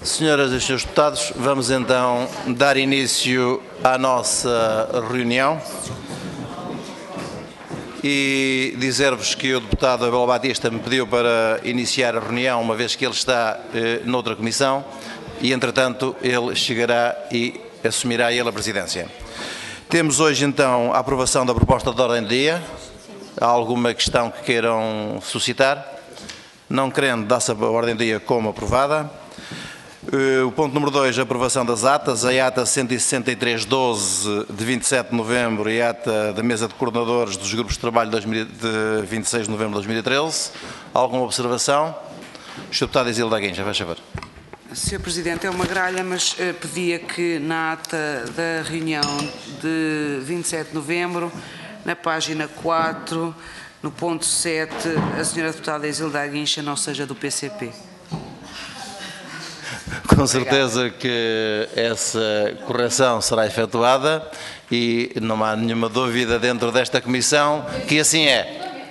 Senhoras e senhores deputados, vamos então dar início à nossa reunião e dizer-vos que o deputado Abel Batista me pediu para iniciar a reunião, uma vez que ele está noutra comissão e, entretanto, ele chegará e assumirá ele a presidência. Temos hoje então a aprovação da proposta de ordem do dia. Há alguma questão que queiram suscitar? Não querendo, dá-se a ordem do dia como aprovada. O ponto número 2, a aprovação das atas, a ata 163-12 de 27 de novembro e a ata da mesa de coordenadores dos grupos de trabalho de 26 de novembro de 2013. Alguma observação? Sr. Deputado Isilda Guincha, faz favor. Sr. Presidente, é uma gralha, mas pedia que na ata da reunião de 27 de novembro, na página 4, no ponto 7, a Sra. Deputada Isilda Guincha não seja do PCP. Com certeza que essa correção será efetuada e não há nenhuma dúvida dentro desta comissão que assim é.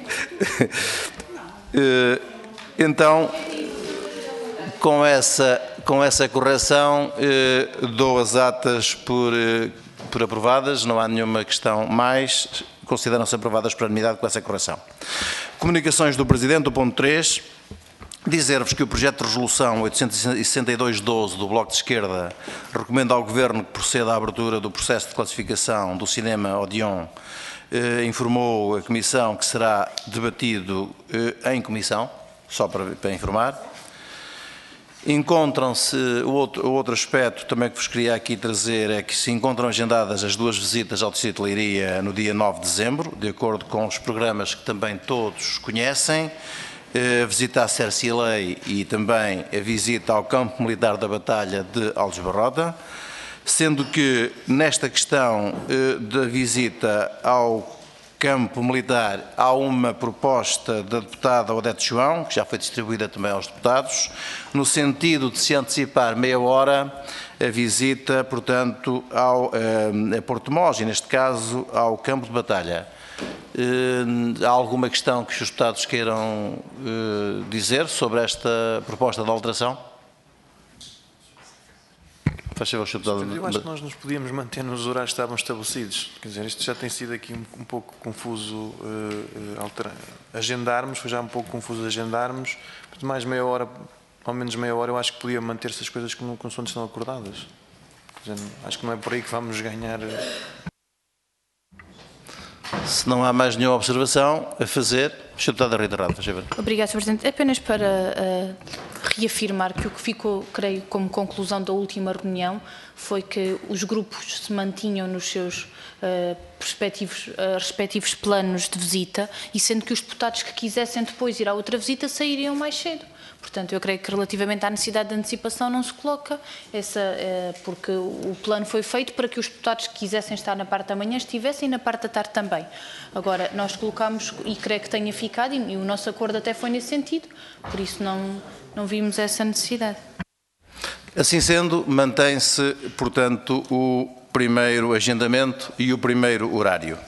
Então, com essa correção, dou as atas por aprovadas, não há nenhuma questão mais, consideram-se aprovadas por unanimidade com essa correção. Comunicações do Presidente, o ponto 3. Dizer-vos que o projeto de resolução 862-12 do Bloco de Esquerda recomenda ao Governo que proceda à abertura do processo de classificação do cinema Odeon. Informou a Comissão que será debatido em Comissão, só para informar. Encontram-se, o outro aspecto também que vos queria aqui trazer é que se encontram agendadas as duas visitas ao Distrito de Leiria no dia 9 de dezembro, de acordo com os programas que também todos conhecem. A visita à Cercilei e também a visita ao Campo Militar da Batalha de Aljubarrota, sendo que nesta questão da visita ao Campo Militar há uma proposta da deputada Odete João, que já foi distribuída também aos deputados, no sentido de se antecipar meia hora a visita, portanto, a Porto-Mós, e neste caso ao Campo de Batalha. Há alguma questão que os deputados queiram dizer sobre esta proposta de alteração? Faz favor, Sr. Deputado. Eu acho que nós nos podíamos manter nos horários que estavam estabelecidos. Quer dizer, isto já tem sido aqui um pouco confuso agendarmos, foi já um pouco confuso agendarmos. Mais meia hora, ao menos meia hora, eu acho que podia manter-se as coisas como estão acordadas. Quer dizer, acho que não é por aí que vamos ganhar. Se não há mais nenhuma observação a fazer, Sr. Deputado Rita Rado, faz favor. Obrigada, Sr. Presidente. Apenas para reafirmar que o que ficou, creio, como conclusão da última reunião foi que os grupos se mantinham nos seus respectivos planos de visita e sendo que os deputados que quisessem depois ir à outra visita sairiam mais cedo. Portanto, eu creio que relativamente à necessidade de antecipação não se coloca, porque o plano foi feito para que os deputados que quisessem estar na parte da manhã estivessem e na parte da tarde também. Agora, nós colocamos, e creio que tenha ficado, e o nosso acordo até foi nesse sentido, por isso não vimos essa necessidade. Assim sendo, mantém-se, portanto, o primeiro agendamento e o primeiro horário.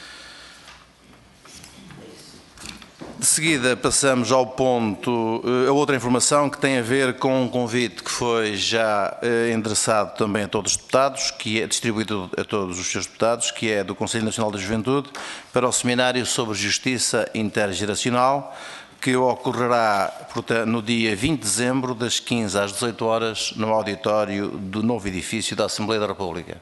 De seguida, passamos ao ponto, a outra informação que tem a ver com um convite que foi já endereçado também a todos os deputados, que é distribuído a todos os seus deputados, que é do Conselho Nacional da Juventude, para o Seminário sobre Justiça Intergeracional, que ocorrerá, portanto, no dia 20 de dezembro, das 15 às 18 horas, no auditório do novo edifício da Assembleia da República.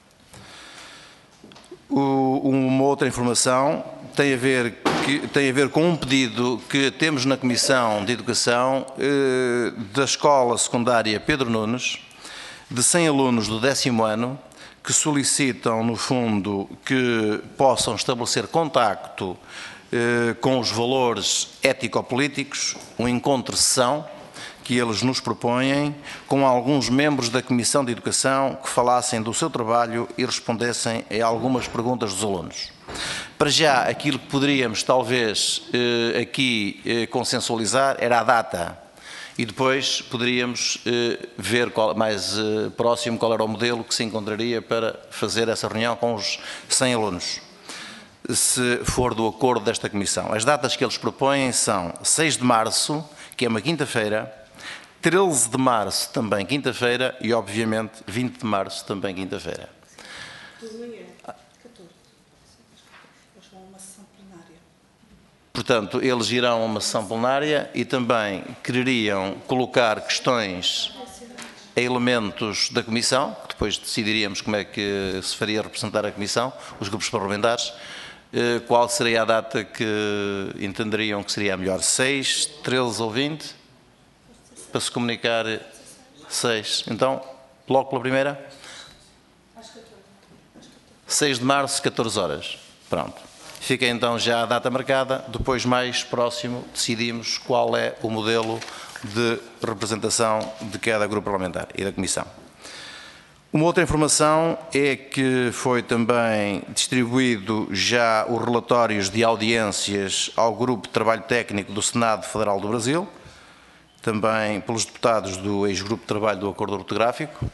Uma outra informação tem a ver com um pedido que temos na Comissão de Educação da Escola Secundária Pedro Nunes, de 100 alunos do 10º ano, que solicitam, no fundo, que possam estabelecer contacto com os valores ético-políticos, um encontro-sessão que eles nos propõem, com alguns membros da Comissão de Educação que falassem do seu trabalho e respondessem a algumas perguntas dos alunos. Para já, aquilo que poderíamos talvez aqui consensualizar era a data e depois poderíamos ver mais próximo qual era o modelo que se encontraria para fazer essa reunião com os 100 alunos, se for do acordo desta Comissão. As datas que eles propõem são 6 de março, que é uma quinta-feira, 13 de março, também quinta-feira, e, obviamente, 20 de março, também quinta-feira. De manhã, 14. Eles vão a uma sessão plenária. Portanto, eles irão a uma sessão plenária e também quereriam colocar questões a elementos da Comissão, que depois decidiríamos como é que se faria representar a Comissão, os grupos parlamentares. Qual seria a data que entenderiam que seria a melhor? 6, 13 ou 20? Para se comunicar 6. Então, logo pela primeira? 6 de março, 14 horas. Pronto. Fica então já a data marcada. Depois, mais próximo, decidimos qual é o modelo de representação de cada grupo parlamentar e da Comissão. Uma outra informação é que foi também distribuído já os relatórios de audiências ao Grupo de Trabalho Técnico do Senado Federal do Brasil, também pelos deputados do ex-Grupo de Trabalho do Acordo Ortográfico.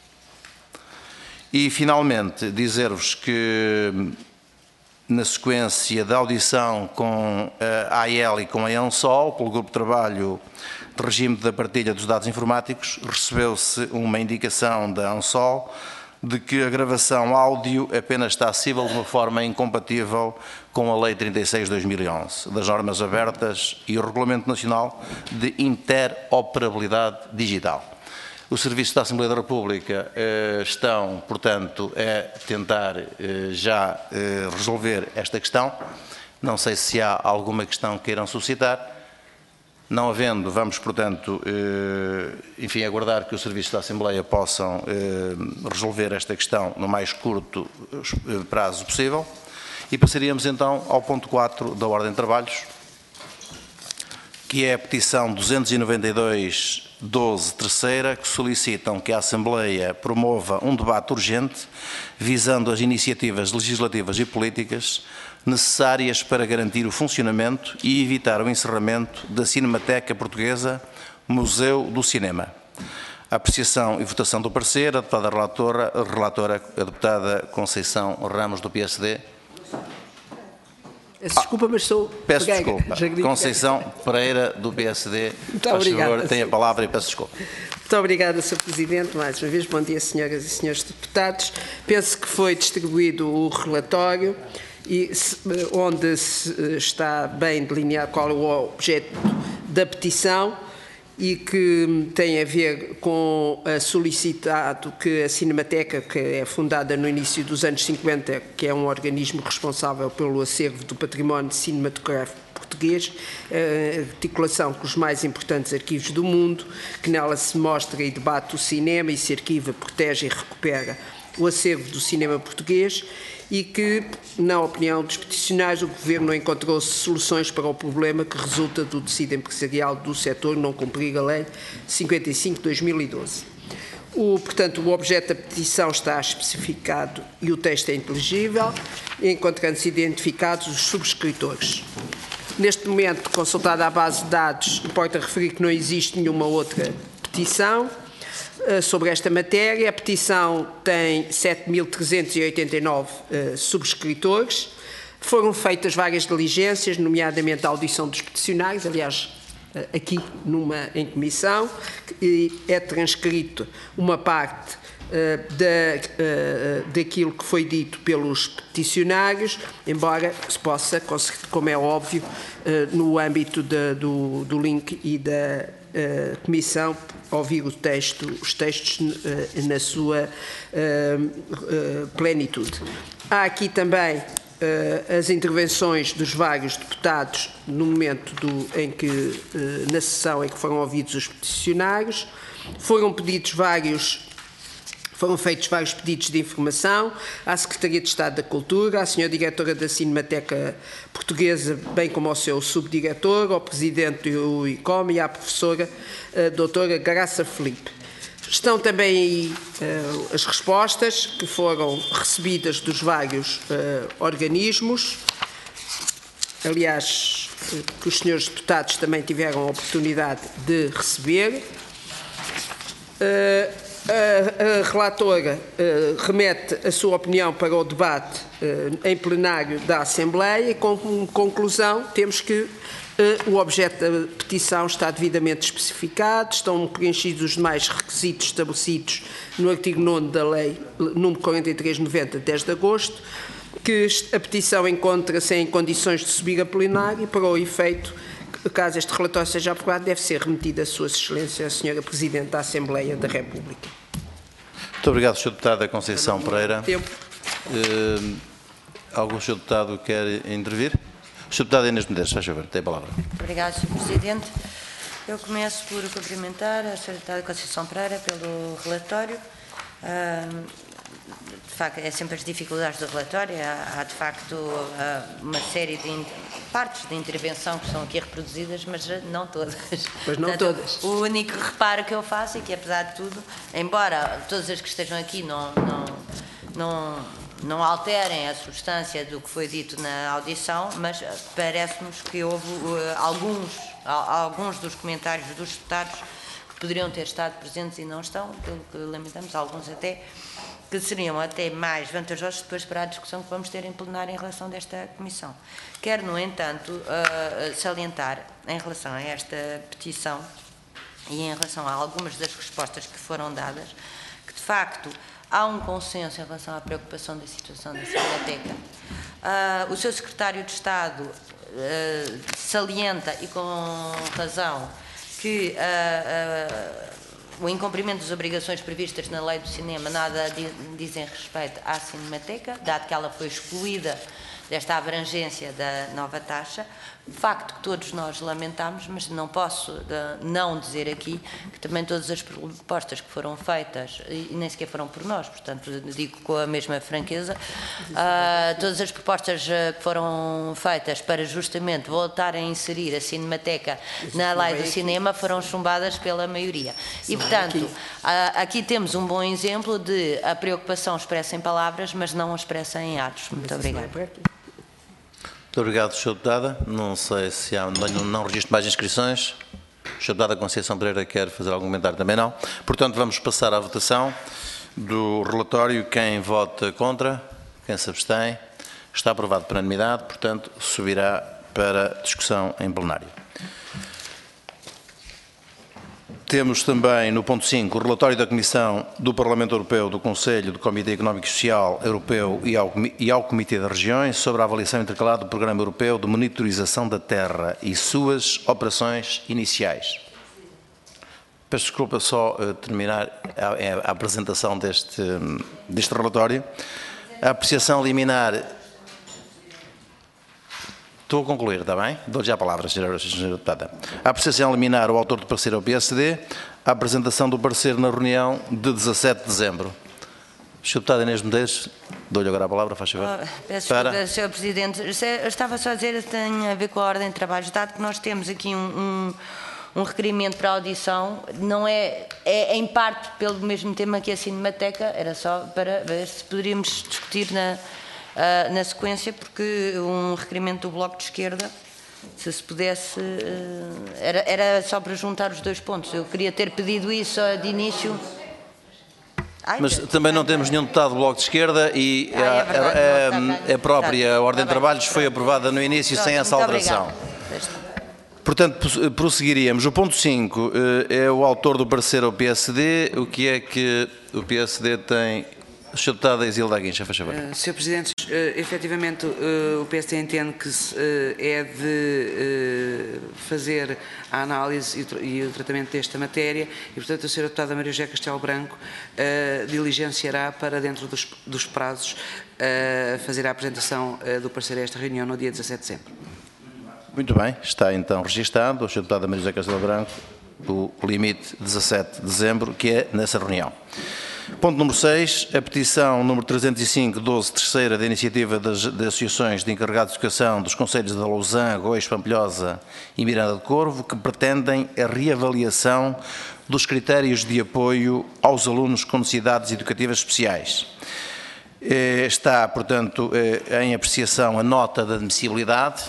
E, finalmente, dizer-vos que, na sequência da audição com a AEL e com a ANSOL, pelo Grupo de Trabalho de Regime da Partilha dos Dados Informáticos, recebeu-se uma indicação da ANSOL de que a gravação áudio apenas está acessível de uma forma incompatível com a Lei 36/2011, das normas abertas e o Regulamento Nacional de Interoperabilidade Digital. O Serviço da Assembleia da República estão, portanto, a tentar já resolver esta questão. Não sei se há alguma questão que queiram suscitar. Não havendo, vamos, portanto, enfim, aguardar que o Serviço da Assembleia possam resolver esta questão no mais curto prazo possível. E passaríamos então ao ponto 4 da Ordem de Trabalhos, que é a petição 292/12, terceira, que solicitam que a Assembleia promova um debate urgente visando as iniciativas legislativas e políticas necessárias para garantir o funcionamento e evitar o encerramento da Cinemateca Portuguesa, Museu do Cinema. A apreciação e votação do parecer, a deputada relatora, a deputada Conceição Ramos, do PSD. Desculpa, mas sou... Peço desculpa. Conceição Pereira, do PSD. Muito obrigada. Favor, tem a palavra e peço desculpa. Muito obrigada, Sr. Presidente. Mais uma vez, bom dia, senhoras e senhores deputados. Penso que foi distribuído o relatório e onde está bem delineado qual é o objeto da petição e que tem a ver com a solicitado que a Cinemateca, que é fundada no início dos anos 50, que é um organismo responsável pelo acervo do património cinematográfico português, articulação com os mais importantes arquivos do mundo, que nela se mostra e debate o cinema e se arquiva, protege e recupera o acervo do cinema português, e que, na opinião dos peticionários, o Governo não encontrou soluções para o problema que resulta do tecido empresarial do setor não cumprir a Lei 55/2012. Portanto, o objeto da petição está especificado e o texto é inteligível, encontrando-se identificados os subscritores. Neste momento, consultada a base de dados, importa referir que não existe nenhuma outra petição sobre esta matéria. A petição tem 7.389 subscritores. Foram feitas várias diligências, nomeadamente a audição dos peticionários, aliás, aqui em comissão, e é transcrito uma parte daquilo que foi dito pelos peticionários, embora se possa, como é óbvio, no âmbito do link e da Comissão, ouvir os textos na sua plenitude. Há aqui também as intervenções dos vários deputados no momento na sessão em que foram ouvidos os peticionários. Foram feitos vários pedidos de informação à Secretaria de Estado da Cultura, à Sra. Diretora da Cinemateca Portuguesa, bem como ao seu subdiretor, ao Presidente do ICOM e à Professora Doutora Graça Filipe. Estão também aí as respostas que foram recebidas dos vários organismos, aliás, que os senhores deputados também tiveram a oportunidade de receber. A relatora remete a sua opinião para o debate em plenário da Assembleia e, como conclusão, temos que o objeto da petição está devidamente especificado, estão preenchidos os demais requisitos estabelecidos no artigo 9º da Lei nº 43/90, 10 de agosto, que a petição encontra-se em condições de subir a plenário e, para o efeito, caso este relatório seja aprovado, deve ser remetido a Sua Excelência, a Sra. Presidente da Assembleia da República. Muito obrigado, Sr. Deputada Conceição Pereira. Tempo. Algum Sr. Deputado quer intervir? Sr. Deputada Inês Medeiros, faz favor, tem a palavra. Obrigada, Sr. Presidente. Eu começo por cumprimentar a Sra. Deputada Conceição Pereira pelo relatório. De facto, é sempre as dificuldades do relatório. Há de facto, uma série de partes de intervenção que são aqui reproduzidas, mas não todas. Pois não. Portanto, todas. O único reparo que eu faço é que, apesar de tudo, embora todas as que estejam aqui não alterem a substância do que foi dito na audição, mas parece-nos que houve alguns dos comentários dos deputados que poderiam ter estado presentes e não estão, pelo que lamentamos, alguns até, que seriam até mais vantajosos depois para a discussão que vamos ter em plenário em relação desta comissão. Quero, no entanto, salientar, em relação a esta petição e em relação a algumas das respostas que foram dadas, que, de facto, há um consenso em relação à preocupação da situação da Cinemateca. O seu secretário de Estado salienta, e com razão, que o incumprimento das obrigações previstas na Lei do Cinema nada dizem respeito à Cinemateca, dado que ela foi excluída desta abrangência da nova taxa, facto que todos nós lamentamos, mas não posso não dizer aqui que também todas as propostas que foram feitas, e nem sequer foram por nós, portanto digo com a mesma franqueza, todas as propostas que foram feitas para justamente voltar a inserir a Cinemateca na Lei do Cinema foram chumbadas pela maioria. E portanto, aqui temos um bom exemplo de a preocupação expressa em palavras, mas não expressa em atos. Muito obrigada. Muito obrigado, Sr. Deputada. Não sei se há, não registro mais inscrições. Sr. Deputada Conceição Pereira quer fazer algum comentário? Também não. Portanto, vamos passar à votação do relatório. Quem vota contra? Quem se abstém? Está aprovado por unanimidade, portanto, subirá para discussão em plenário. Temos também, no ponto 5, o relatório da Comissão do Parlamento Europeu, do Conselho, do Comitê Económico e Social Europeu e ao Comitê das Regiões sobre a avaliação intercalada do Programa Europeu de Monitorização da Terra e suas operações iniciais. Peço desculpa, só terminar a apresentação deste relatório. A apreciação liminar... Estou a concluir, está bem? Dou-lhe já a palavra, Sra. Deputada. A apreciação liminar, o autor do parecer é o PSD, a apresentação do parecer na reunião de 17 de dezembro. Sra. Deputada Inês Medeiros, dou-lhe agora a palavra, faz favor. Peço desculpa, Sr. Presidente. Eu estava só a dizer que tem a ver com a ordem de trabalhos, dado que nós temos aqui um requerimento para a audição, não é em parte pelo mesmo tema que a Cinemateca, era só para ver se poderíamos discutir na sequência, porque um requerimento do Bloco de Esquerda, se pudesse, era só para juntar os dois pontos. Eu queria ter pedido isso de início. Mas também não temos nenhum deputado do Bloco de Esquerda e a própria ordem de trabalhos foi aprovada no início sem essa alteração. Portanto, prosseguiríamos. O ponto 5 é o autor do parecer ao PSD. O que é que o PSD tem... Sr. Deputada Isilda Aguincha, faz favor. Sr. Presidente, efetivamente o PSD entende que é de fazer a análise e o tratamento desta matéria e, portanto, a Sra. Deputada Maria José Castelo Branco diligenciará para, dentro dos prazos, fazer a apresentação do parecer a esta reunião no dia 17 de dezembro. Muito bem, está então registado, a Sra. Deputada Maria José Castelo Branco, o limite 17 de dezembro, que é nessa reunião. Ponto número 6, a petição número 305-12, terceira, da iniciativa das associações de encarregados de educação dos concelhos de Lousã, Góis, Pampilhosa e Miranda de Corvo, que pretendem a reavaliação dos critérios de apoio aos alunos com necessidades educativas especiais. Está, portanto, em apreciação a nota de admissibilidade.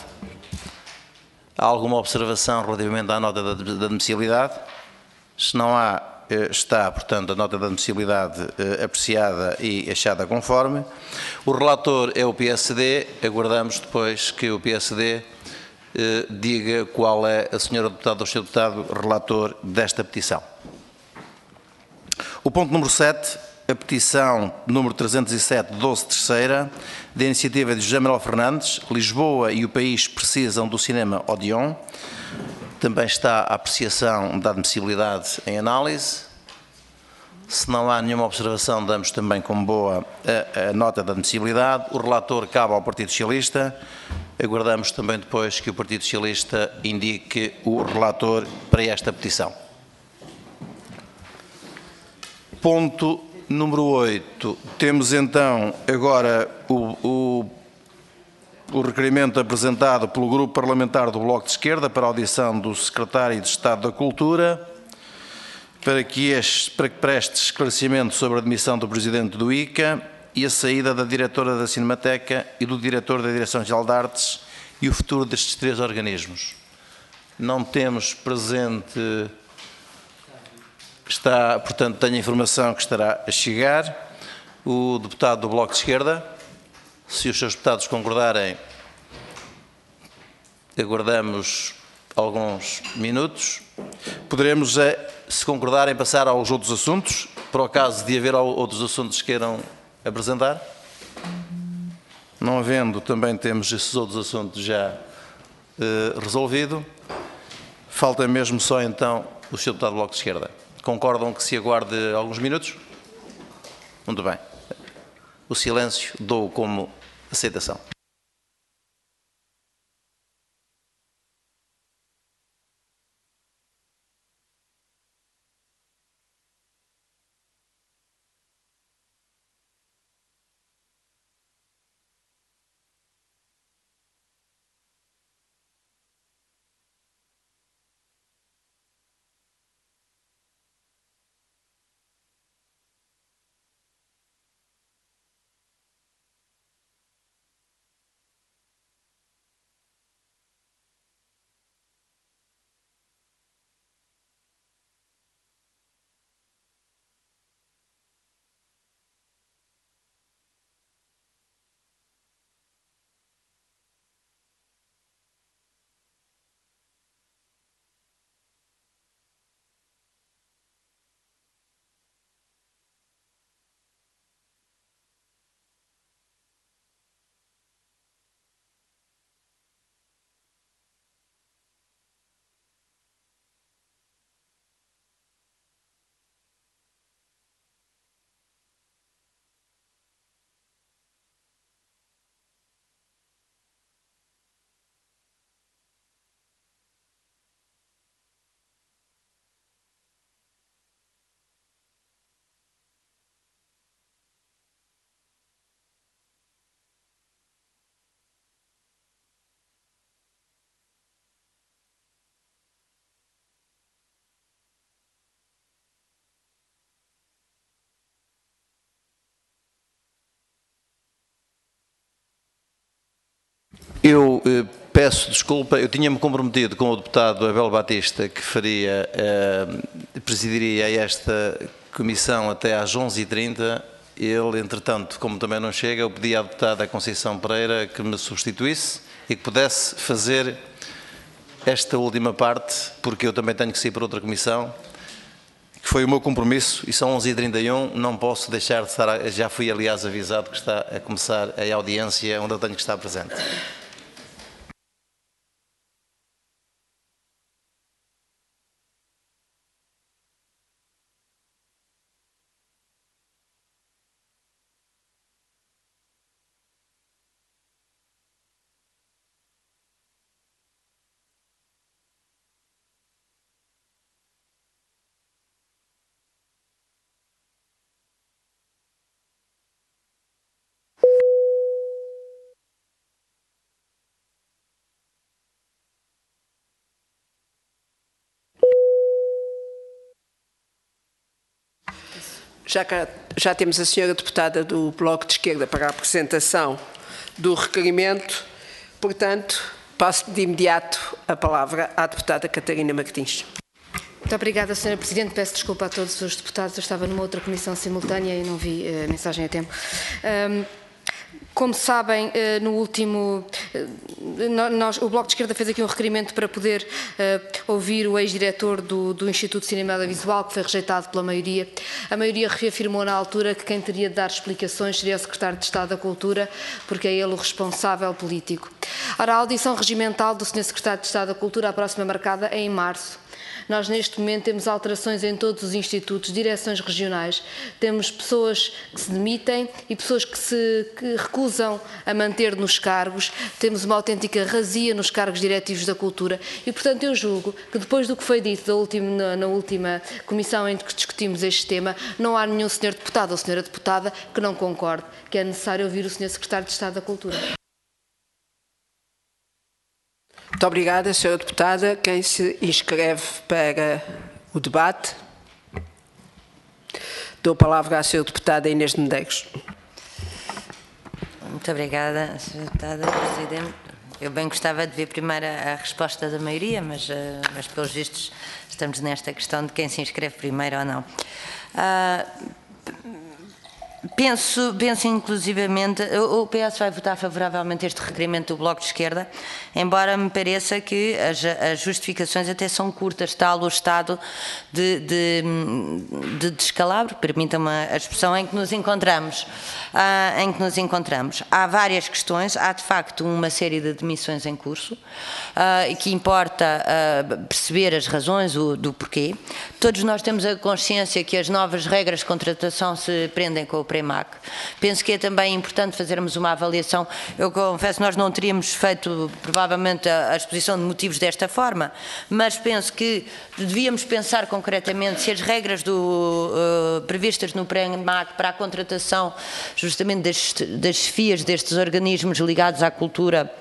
Há alguma observação relativamente à nota de admissibilidade? Se não há, está, portanto, a nota de admissibilidade apreciada e achada conforme. O relator é o PSD, aguardamos depois que o PSD diga qual é a senhora deputada ou o senhor deputado relator desta petição. O ponto número 7, a petição número 307, 12/3, da iniciativa de José Manuel Fernandes, Lisboa e o país precisam do cinema Odeon. Também está a apreciação da admissibilidade em análise. Se não há nenhuma observação, damos também como boa a nota de admissibilidade. O relator cabe ao Partido Socialista. Aguardamos também depois que o Partido Socialista indique o relator para esta petição. Ponto número 8. Temos então agora o requerimento apresentado pelo Grupo Parlamentar do Bloco de Esquerda para a audição do Secretário de Estado da Cultura, para que preste esclarecimento sobre a admissão do Presidente do ICA e a saída da Diretora da Cinemateca e do Diretor da Direção-Geral de Artes e o futuro destes 3 organismos. Não temos presente, portanto, tenho a informação que estará a chegar, o deputado do Bloco de Esquerda. Se os seus deputados concordarem, aguardamos alguns minutos. Poderemos, se concordarem, passar aos outros assuntos, para o caso de haver outros assuntos que queiram apresentar? Não havendo, também temos esses outros assuntos já resolvido. Falta mesmo só, então, o Sr. Deputado do Bloco de Esquerda. Concordam que se aguarde alguns minutos? Muito bem. O silêncio dou como aceitação. Eu peço desculpa, eu tinha-me comprometido com o deputado Abel Batista que presidiria esta comissão até às 11h30. Ele, entretanto, como também não chega, eu pedi à deputada Conceição Pereira que me substituísse e que pudesse fazer esta última parte, porque eu também tenho que sair para outra comissão, que foi o meu compromisso, e são 11h31, não posso deixar de estar, já fui aliás avisado que está a começar a audiência onde eu tenho que estar presente. Já temos a senhora deputada do Bloco de Esquerda para a apresentação do requerimento, portanto, passo de imediato a palavra à deputada Catarina Martins. Muito obrigada, Sra. Presidente. Peço desculpa a todos os deputados. Eu estava numa outra comissão simultânea e não vi a mensagem a tempo. Como sabem, no último, o Bloco de Esquerda fez aqui um requerimento para poder ouvir o ex-diretor do Instituto de Cinema e Audiovisual, que foi rejeitado pela maioria. A maioria reafirmou na altura que quem teria de dar explicações seria o Secretário de Estado da Cultura, porque é ele o responsável político. Ora, a audição regimental do Sr. Secretário de Estado da Cultura, a próxima marcada, é em março. Nós, neste momento, temos alterações em todos os institutos, direções regionais, temos pessoas que se demitem e pessoas que se recusam a manter nos cargos, temos uma autêntica razia nos cargos diretivos da cultura e, portanto, eu julgo que depois do que foi dito na última comissão em que discutimos este tema, não há nenhum senhor deputado ou senhora deputada que não concorde que é necessário ouvir o senhor Secretário de Estado da Cultura. Muito obrigada, Sra. Deputada. Quem se inscreve para o debate? Dou a palavra à Sra. Deputada Inês de Medeiros. Muito obrigada, Sra. Deputada Presidente. Eu bem gostava de ver primeiro a resposta da maioria, mas pelos vistos estamos nesta questão de quem se inscreve primeiro ou não. Penso inclusivamente, o PS vai votar favoravelmente este requerimento do Bloco de Esquerda, embora me pareça que as justificações até são curtas, tal o estado de descalabro, permitam-me a expressão, em que nos encontramos. Há várias questões, há de facto uma série de demissões em curso, e que importa perceber as razões do porquê. Todos nós temos a consciência que as novas regras de contratação se prendem com o PREMAC. Penso que é também importante fazermos uma avaliação. Eu confesso, nós não teríamos feito provavelmente a exposição de motivos desta forma, mas penso que devíamos pensar concretamente se as regras previstas no PREMAC para a contratação justamente das chefias destes organismos ligados à cultura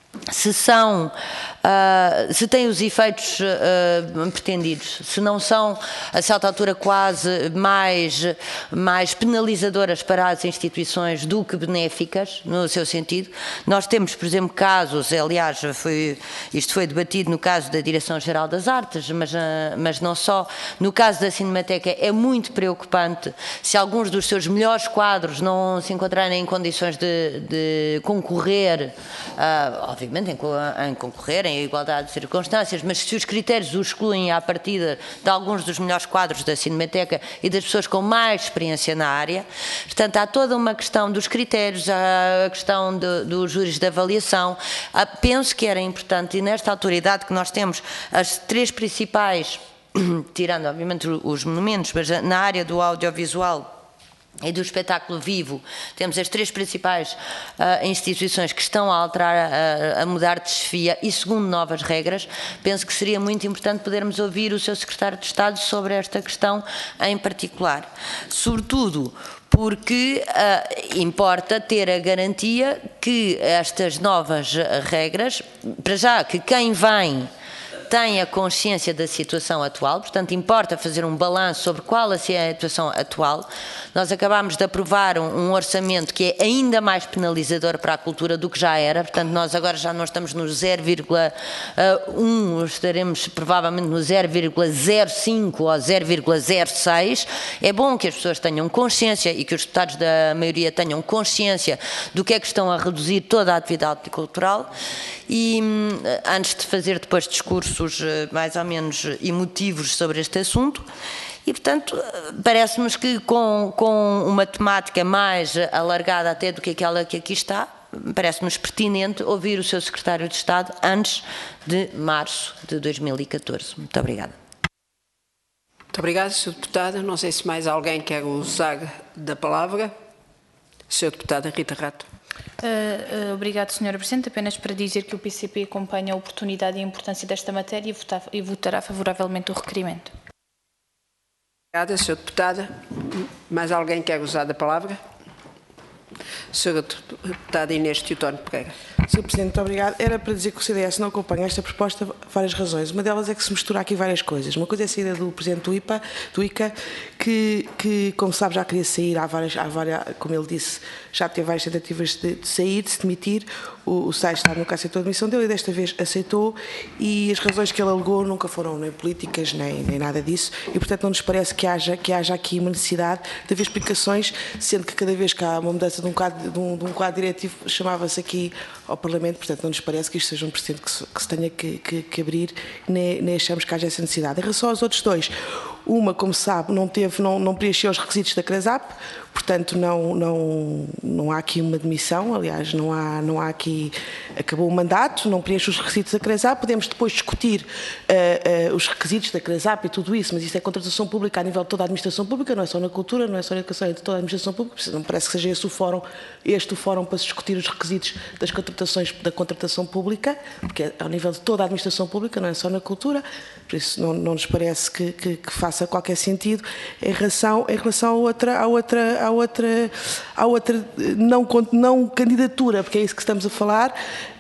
se têm os efeitos pretendidos, se não são, a certa altura, quase mais penalizadoras para as instituições do que benéficas, no seu sentido. Nós temos, por exemplo, casos, aliás, isto foi debatido no caso da Direção-Geral das Artes, mas não só. No caso da Cinemateca é muito preocupante se alguns dos seus melhores quadros não se encontrarem em condições de concorrer, obviamente em concorrer, em igualdade de circunstâncias, mas se os critérios os excluem à partida de alguns dos melhores quadros da Cinemateca e das pessoas com mais experiência na área, portanto há toda uma questão dos critérios, a questão dos júris de avaliação. Penso que era importante, e nesta autoridade que nós temos as três principais, tirando obviamente os monumentos, mas na área do audiovisual e do espetáculo vivo, temos as três principais instituições que estão a alterar, a mudar de chefia e segundo novas regras. Penso que seria muito importante podermos ouvir o Sr. Secretário de Estado sobre esta questão em particular. Sobretudo porque importa ter a garantia que estas novas regras, para já que quem vem tem a consciência da situação atual, portanto importa fazer um balanço sobre qual é a situação atual. Nós acabámos de aprovar um orçamento que é ainda mais penalizador para a cultura do que já era, portanto nós agora já não estamos no 0,1, estaremos provavelmente no 0,05 ou 0,06. É bom que as pessoas tenham consciência e que os deputados da maioria tenham consciência do que é que estão a reduzir toda a atividade cultural. E antes de fazer depois discursos mais ou menos emotivos sobre este assunto, e portanto parece-nos que com uma temática mais alargada até do que aquela que aqui está, parece-nos pertinente ouvir o Sr. Secretário de Estado antes de março de 2014. Muito obrigada. Muito obrigada, Sra. Deputada. Não sei se mais alguém quer usar da palavra. Sra. Deputada Rita Rato. Obrigada, Sra. Presidente. Apenas para dizer que o PCP acompanha a oportunidade e a importância desta matéria e votará favoravelmente o requerimento. Obrigada, Sra. Deputada. Mais alguém quer usar da palavra? Sra. Deputada Inês Teotónio Pereira. Sr. Presidente, muito obrigada. Era para dizer que o CDS não acompanha esta proposta por várias razões. Uma delas é que se mistura aqui várias coisas. Uma coisa é a saída do Presidente do ICA, que, como sabe, já queria sair, como ele disse, já teve várias tentativas de sair, de se demitir. O SAI nunca aceitou a demissão dele e desta vez aceitou, e as razões que ele alegou nunca foram nem políticas, nem nada disso, e portanto não nos parece que haja aqui uma necessidade de haver explicações, sendo que cada vez que há uma mudança de um quadro diretivo chamava-se aqui ao Parlamento, portanto não nos parece que isto seja um precedente que se tenha que abrir, nem achamos que haja essa necessidade. Em relação aos outros dois, uma, como sabe, não preencheu os requisitos da CRESAP, portanto não há aqui uma demissão, aliás, não há aqui, acabou o mandato, não preenche os requisitos da CRESAP, podemos depois discutir os requisitos da CRESAP e tudo isso, mas isso é contratação pública a nível de toda a administração pública, não é só na cultura, não é só na educação, é de toda a administração pública, não parece que seja este o fórum para se discutir os requisitos das contratações da contratação pública, porque é ao nível de toda a administração pública, não é só na cultura, por isso não nos parece que faça qualquer sentido. Em relação à outra não candidatura, porque é isso que estamos a falar,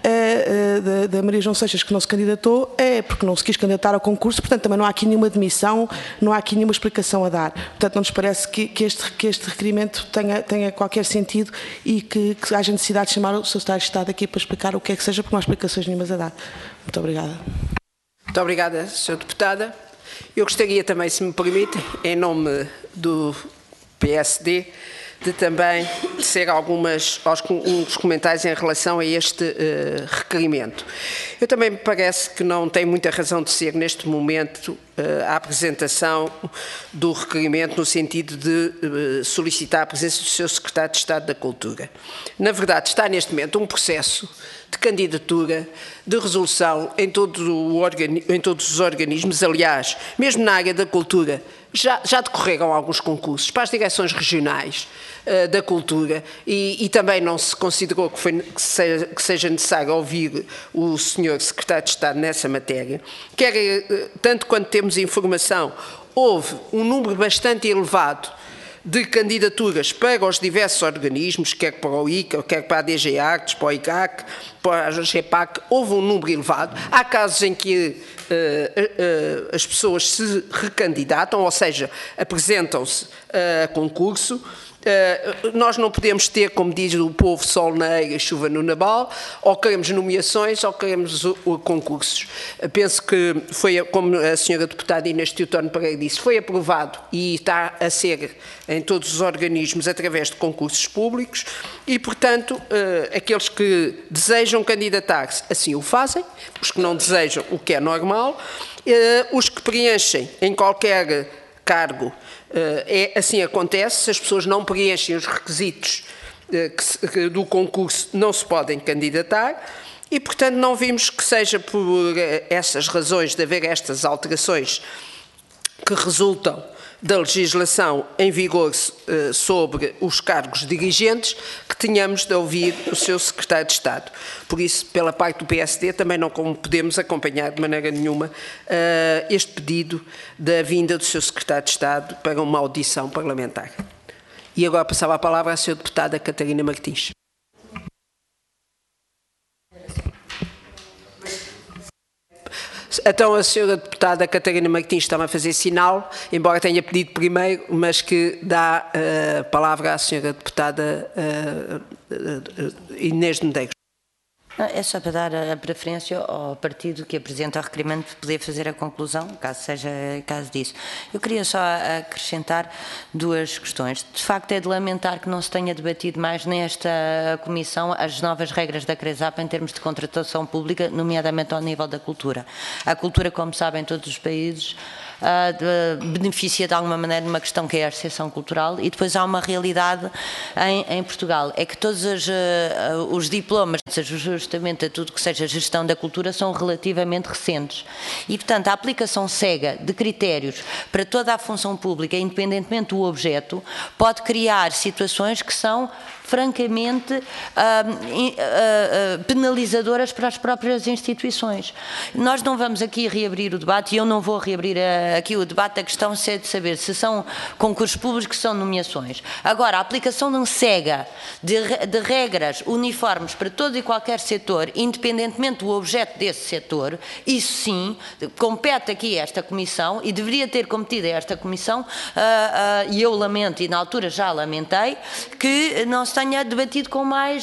da Maria João Seixas, que não se candidatou, é porque não se quis candidatar ao concurso, portanto também não há aqui nenhuma demissão, não há aqui nenhuma explicação a dar. Portanto não nos parece que este requerimento tenha qualquer sentido e que haja necessidade de chamar o Sr. Secretário de Estado aqui para explicar o que é que seja, porque não há explicações nenhumas a dar. Muito obrigada. Muito obrigada, Sra. Deputada. Eu gostaria também, se me permite, em nome do PSD, de também tecer uns comentários em relação a este requerimento. Eu também me parece que não tem muita razão de ser, neste momento, a apresentação do requerimento no sentido de solicitar a presença do Sr. Secretário de Estado da Cultura. Na verdade, está neste momento um processo de candidatura, de resolução em todos os organismos. Aliás, mesmo na área da cultura, já decorreram alguns concursos para as direções regionais da cultura e também não se considerou que seja necessário ouvir o Sr. Secretário de Estado nessa matéria. Tanto quanto temos informação, houve um número bastante elevado de candidaturas para os diversos organismos, quer para o ICA, quer para a DG Artes, para o ICAC, para a GEPAC, houve um número elevado. Há casos em que as pessoas se recandidatam, ou seja, apresentam-se a concurso. Nós não podemos ter, como diz o povo, sol na eira, chuva no nabal, ou queremos nomeações ou queremos concursos. Penso que foi, como a senhora deputada Inês Teotónio Pereira disse, foi aprovado e está a ser em todos os organismos através de concursos públicos e, portanto, aqueles que desejam candidatar-se assim o fazem, os que não desejam, o que é normal, os que preenchem em qualquer cargo, assim acontece, se as pessoas não preenchem os requisitos do concurso, não se podem candidatar e, portanto, não vimos que seja por essas razões de haver estas alterações que resultam da legislação em vigor sobre os cargos dirigentes que tenhamos de ouvir o Sr. Secretário de Estado. Por isso, pela parte do PSD, também não podemos acompanhar de maneira nenhuma este pedido da vinda do Sr. Secretário de Estado para uma audição parlamentar. E agora passava a palavra à Sra. Deputada Catarina Martins. Então, a senhora deputada Catarina Martins está-me a fazer sinal, embora tenha pedido primeiro, mas que dá a palavra à senhora deputada Inês de Medeiros. É só para dar a preferência ao partido que apresenta o requerimento para poder fazer a conclusão, caso seja caso disso. Eu queria só acrescentar duas questões. De facto, é de lamentar que não se tenha debatido mais nesta comissão as novas regras da CRESAP em termos de contratação pública, nomeadamente ao nível da cultura. A cultura, como sabem, em todos os países, beneficia de alguma maneira de uma questão que é a associação cultural e depois há uma realidade em Portugal, é que todos os diplomas, justamente a tudo que seja gestão da cultura, são relativamente recentes e, portanto, a aplicação cega de critérios para toda a função pública, independentemente do objeto, pode criar situações que são francamente penalizadoras para as próprias instituições. Nós não vamos aqui reabrir o debate, e eu não vou reabrir aqui o debate, a questão é de saber se são concursos públicos, se são nomeações. Agora, a aplicação não cega de regras uniformes para todo e qualquer setor, independentemente do objeto desse setor, isso sim, compete aqui a esta Comissão, e deveria ter competido a esta Comissão, e eu lamento, e na altura já lamentei, que não se tenha debatido com mais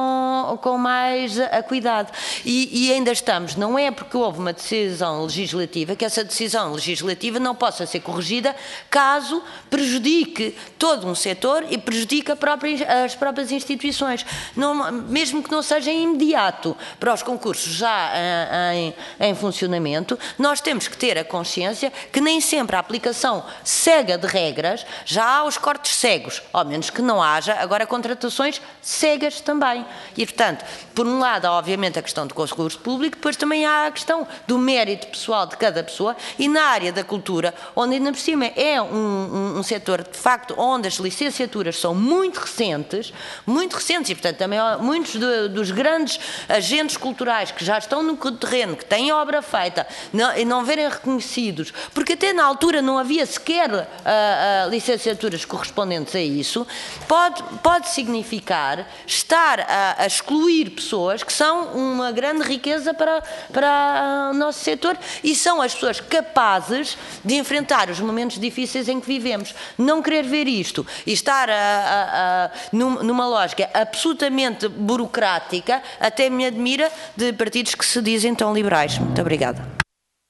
cuidado. E ainda estamos, não é porque houve uma decisão legislativa, que essa decisão legislativa não possa ser corrigida caso prejudique todo um setor e prejudique as próprias instituições. Não, mesmo que não seja imediato para os concursos já em funcionamento, nós temos que ter a consciência que nem sempre a aplicação cega de regras, já há os cortes cegos, ao menos que não haja agora contratações cegas também. E, portanto, por um lado, há obviamente a questão do concurso público, depois também há a questão do mérito pessoal de cada pessoa, e na área da cultura, onde ainda por cima é um setor, de facto, onde as licenciaturas são muito recentes, e, portanto, também há muitos dos grandes agentes culturais que já estão no terreno, que têm obra feita, e não verem reconhecidos, porque até na altura não havia sequer licenciaturas correspondentes a isso, pode significar estar a excluir pessoas que são uma grande riqueza para o nosso setor, e são as pessoas capazes de enfrentar os momentos difíceis em que vivemos. Não querer ver isto e estar numa lógica absolutamente burocrática até me admira, de partidos que se dizem tão liberais. Muito obrigada.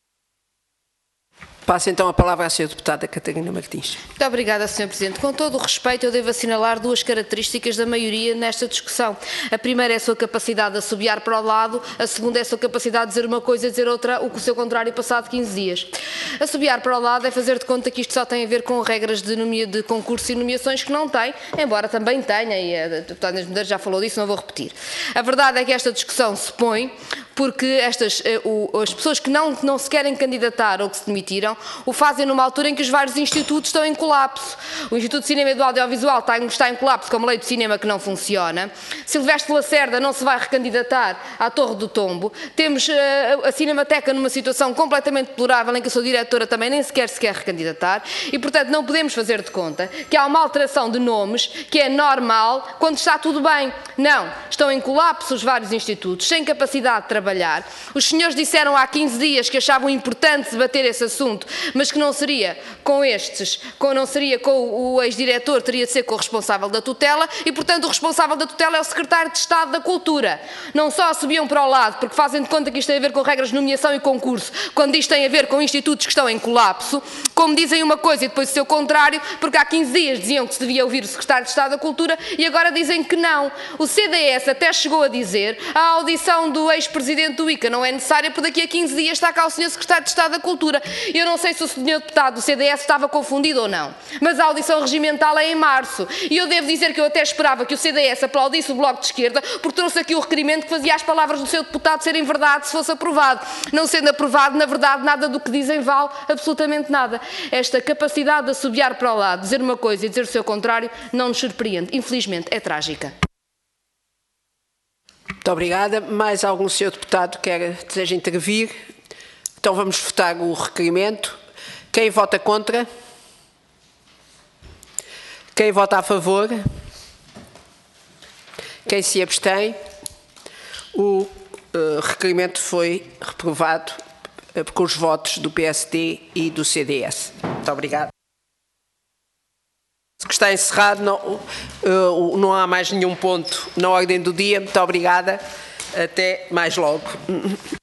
Passo então a palavra à Sra. Deputada Catarina Martins. Muito obrigada, Sr. Presidente. Com todo o respeito, eu devo assinalar duas características da maioria nesta discussão. A primeira é a sua capacidade de assobiar para o lado, a segunda é a sua capacidade de dizer uma coisa e dizer outra, o seu contrário, passado 15 dias. Assobiar para o lado é fazer de conta que isto só tem a ver com regras de concurso e nomeações, que não tem, embora também tenha, e a deputada Inês Medeiros já falou disso, não vou repetir. A verdade é que esta discussão se põe porque as pessoas que não se querem candidatar ou que se demitiram, o fazem numa altura em que os vários institutos estão em colapso. O Instituto de Cinema e do Audiovisual está em colapso com uma lei de cinema que não funciona. Silvestre Lacerda não se vai recandidatar à Torre do Tombo. Temos a Cinemateca numa situação completamente deplorável, em que a sua diretora também nem sequer se quer recandidatar, e, portanto, não podemos fazer de conta que há uma alteração de nomes que é normal quando está tudo bem. Não, estão em colapso os vários institutos, sem capacidade de trabalhar. Os senhores disseram há 15 dias que achavam importante debater esse assunto, mas que não seria com não seria com o ex-diretor, teria de ser com o responsável da tutela, e, portanto, o responsável da tutela é o secretário de Estado da Cultura. Não só subiam para o lado, porque fazem de conta que isto tem a ver com regras de nomeação e concurso, quando isto tem a ver com institutos que estão em colapso, como dizem uma coisa e depois o seu contrário, porque há 15 dias diziam que se devia ouvir o secretário de Estado da Cultura e agora dizem que não. O CDS até chegou a dizer a audição do ex-presidente do ICA não é necessária, porque daqui a 15 dias está cá o senhor secretário de Estado da Cultura. Eu não sei se o senhor deputado do CDS estava confundido ou não, mas a audição regimental é em março, e eu devo dizer que eu até esperava que o CDS aplaudisse o Bloco de Esquerda, porque trouxe aqui o requerimento que fazia as palavras do seu deputado serem verdade se fosse aprovado. Não sendo aprovado, na verdade, nada do que dizem vale absolutamente nada. Esta capacidade de assobiar para o lado, dizer uma coisa e dizer o seu contrário, não nos surpreende. Infelizmente, é trágica. Muito obrigada. Mais algum senhor deputado deseja intervir? Então vamos votar o requerimento. Quem vota contra? Quem vota a favor? Quem se abstém? O requerimento foi reprovado com os votos do PSD e do CDS. Muito obrigado. Que está encerrado, não há mais nenhum ponto na ordem do dia. Muito obrigada. Até mais logo.